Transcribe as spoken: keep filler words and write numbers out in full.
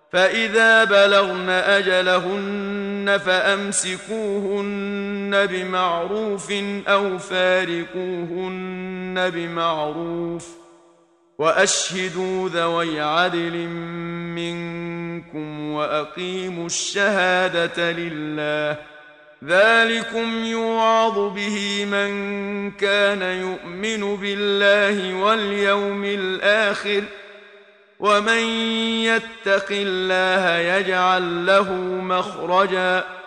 فإذا بلغن أجلهن فأمسكوهن بمعروف أو فارقوهن بمعروف وأشهدوا ذوي عدل منكم وأقيموا الشهادة لله، ذلكم يوعظ به من كان يؤمن بالله واليوم الآخر، ومن يتق الله يجعل له مخرجا